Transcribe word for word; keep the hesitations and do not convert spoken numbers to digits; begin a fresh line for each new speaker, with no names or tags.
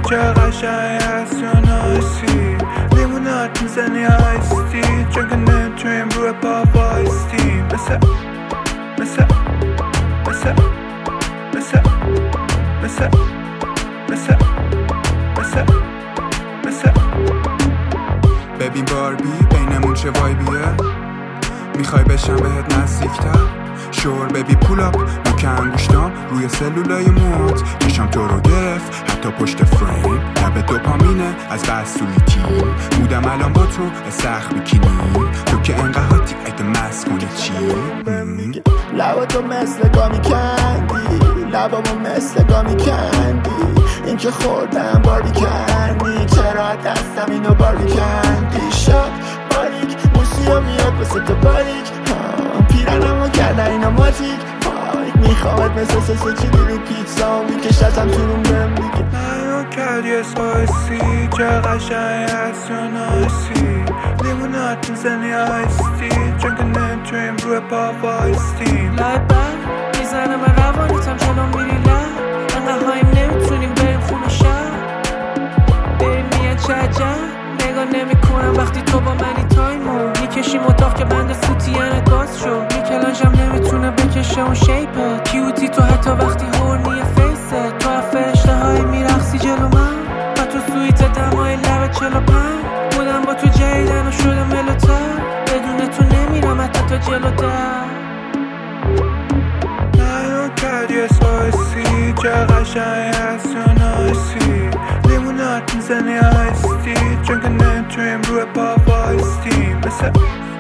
چه قشنگ هست یا نایسی لیمونات میزنی آیستی چون که نمیتونیم روی پا وایستی مثل مثل مثل مثل مثل مثل مثل مثل
ببین باربی بینمون چه وایبیه میخوای بشم بهت نزدیکتر شور ببی پول اپ نوک انگوشتام روی سلولای موات چشم تو رو گرفت حتی پشت فریم لب دوپامینه از بسولیتی بودم الان با تو استخ بیکینی تو که انقهاتی اگه مست کنی چی
لبا تو مثل گامی کندی لبامو مثل گامی کندی این که خوردم باری کردی چرا دستم اینو باری کردی شب باریک موسیو میاد بسه تو باریک پیرنمو کردن اینا ماتیک فایک میخوامت مثل سسه چیلی رو پیتزا میکشتم تو روم بهم میگه
منو کردی اسپایسی چه قشنگ هست یا نایسی لیمونات میزنی آیستی چون که نمیتونیم روی پا وایستیم
لایت بر میزنم به روانیتم جلو میری لب انقدر هایم نمیتونیم بریم خونه شب بریم میاد چه عجب نگاه نمی کنم وقتی تو با منی تایمو میکشیم اتاق که بند سوتیانت باز شد میکلانجم نمیتونه بکشه اون شیپه کیوتی تو حتی وقتی هورنی فیسه تو از فرشته های میرخصی جلو من و تو سویت دمای لب چلو پنج بودم با تو جریدن و شده ملوتر بدون تو نمیرم حتی تا جلو در
منو کردی اسپایسی چه قشنگ هست یا نایسی لیمونات میزنی آیستی چون که نمیتونیم روی پا وایستیم مثل